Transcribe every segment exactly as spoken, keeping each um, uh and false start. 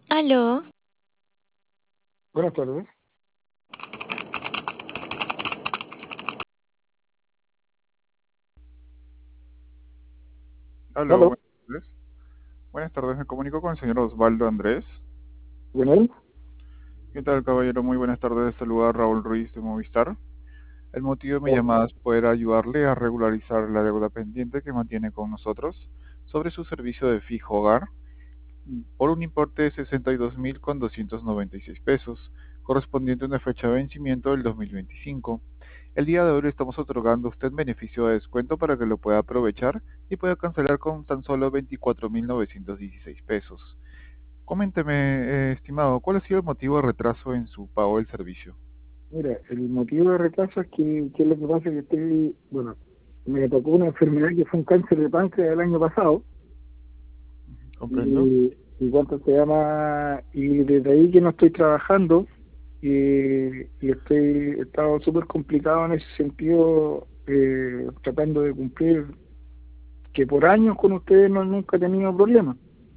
Aló, Buenas tardes. Aló, ¿Aló? buenas tardes. Buenas tardes, me comunico con el señor Osvaldo Andrés. ¿Bien? ¿Qué tal, caballero? Muy buenas tardes, de saludar Raúl Ruiz de Movistar. El motivo de mi Oh, llamada es poder ayudarle a regularizar la deuda pendiente que mantiene con nosotros sobre su servicio de fijo hogar por un importe de sesenta y dos mil con doscientos noventa y seis pesos, correspondiente a una fecha de vencimiento del dos mil veinticinco. El día de hoy le estamos otorgando a usted beneficio de descuento para que lo pueda aprovechar y pueda cancelar con tan solo veinticuatro mil novecientos dieciséis pesos. Coménteme, eh, estimado, ¿cuál ha sido el motivo de retraso en su pago del servicio? mira, el motivo de retraso es que, que lo que pasa es que estoy, bueno, me tocó una enfermedad que fue un cáncer de páncreas el año pasado, ¿Comprendo? y, y cuánto se llama, y desde ahí que no estoy trabajando, y, y estoy, he estado súper complicado en ese sentido, eh, tratando de cumplir, que por años con ustedes no, nunca he tenido problemas.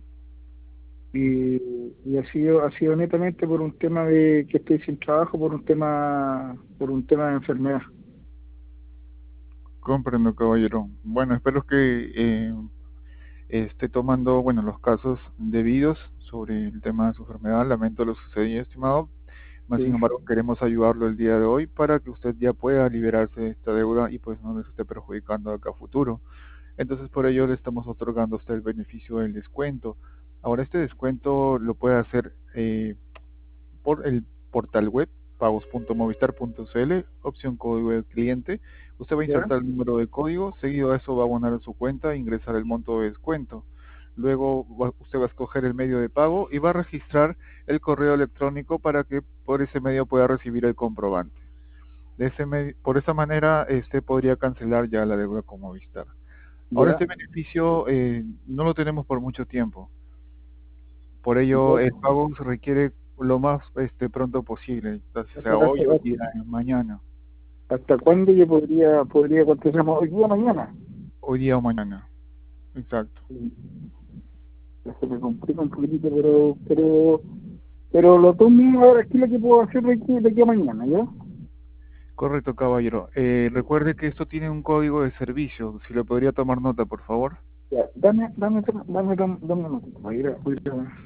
Y, y ha sido ha sido netamente por un tema de que estoy sin trabajo, por un tema por un tema de enfermedad. Comprendo, caballero. Bueno, espero que eh, esté tomando, bueno, los casos debidos sobre el tema de su enfermedad. Lamento lo sucedido, estimado. Más sin Sí. embargo, queremos ayudarlo el día de hoy para que usted ya pueda liberarse de esta deuda y pues no les esté perjudicando acá a futuro. Entonces, por ello le estamos otorgando a usted el beneficio del descuento. Ahora, este descuento lo puede hacer eh, por el portal web pagos punto movistar punto cl, opción código del cliente. Usted va a ¿Ya? insertar el número de código, seguido a eso va a abonar en su cuenta e ingresar el monto de descuento. Luego va- usted va a escoger el medio de pago y va a registrar el correo electrónico para que por ese medio pueda recibir el comprobante. De ese me- por esa manera, este podría cancelar ya la deuda con Movistar. Ahora, ¿Ya? este beneficio eh, no lo tenemos por mucho tiempo. Por ello, ¿Ya? el pago se requiere lo más este, pronto posible, ya sea ¿Hasta, hoy o hasta, día, mañana. hasta cuándo yo podría podría contestar? Hoy día, mañana. Hoy día o mañana. Exacto. Sí, ya se me complica un poquitito, pero pero pero lo tomo ahora aquí lo que puedo hacer de aquí, de aquí a mañana, ¿ya? Correcto, caballero. Eh, recuerde que esto tiene un código de servicio. Si le podría tomar nota, por favor. Ya, dame, dame, dame, dame, dame, dame un momento. Voy a ir a, voy a ir a,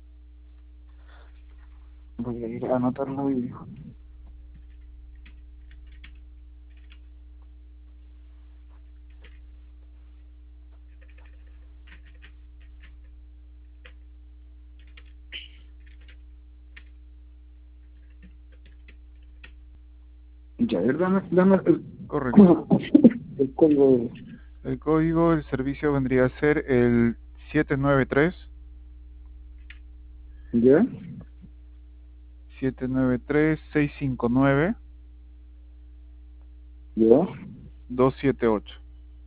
voy a ir a anotarlo y ya, a ver, dame, dame el, Correcto. el código de, El código del servicio vendría a ser el siete nueve tres, ¿ya? siete nueve tres, seis cinco nueve, ¿Ya? dos siete ocho.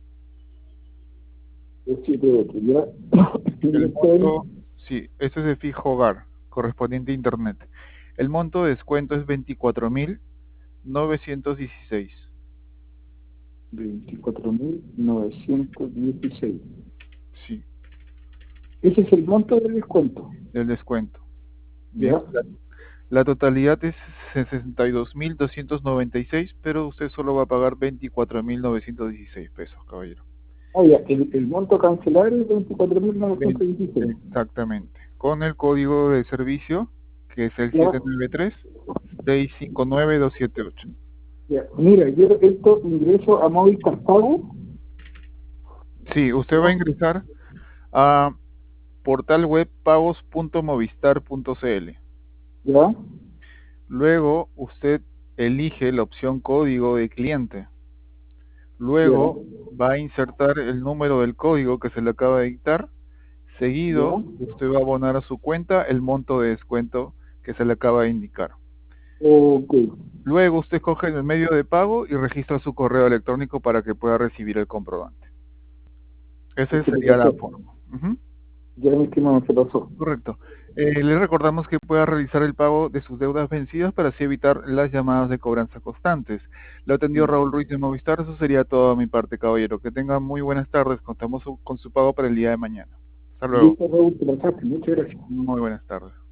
Es siete ocho, ¿ya? El Dirección monto, sí, este es de fijo hogar, correspondiente a internet. El monto de descuento es veinticuatro mil novecientos dieciséis. veinticuatro mil novecientos dieciséis. Sí, Ese es el monto del descuento, del descuento. ¿ya? Bien, la, la totalidad es sesenta y dos mil doscientos noventa y seis, pero usted solo va a pagar veinticuatro mil novecientos dieciséis pesos, caballero. Ah, ya, el, el monto a cancelar es veinticuatro mil Vein- novecientos dieciséis. Exactamente. Con el código de servicio, que es el ¿Ya? siete nueve tres, seis cinco nueve, dos siete ocho. Ya. Mira, yo esto ingreso a Movistar Pago, Sí, usted va a ¿ya? ingresar a portal web pagos punto movistar punto cl. ¿Ya? Luego usted elige la opción código de cliente. ¿Ya? Luego va a insertar el número del código que se le acaba de dictar. ¿Ya? Seguido, usted va a abonar a su cuenta el monto de descuento que se le acaba de indicar. Ok. Luego usted coge el medio de pago y registra su correo electrónico para que pueda recibir el comprobante. Esa Es que te sería la pasó. forma. Ujú. Ya mi estimado se pasó. Correcto. Eh, le recordamos que pueda realizar el pago de sus deudas vencidas para así evitar las llamadas de cobranza constantes. Lo atendió Ya. Raúl Ruiz de Movistar. Eso sería toda mi parte, caballero. Que tenga muy buenas tardes. Contamos su- con su pago para el día de mañana. Hasta luego. Listo, Raúl, te pasaste. Muchas gracias. Muy buenas tardes.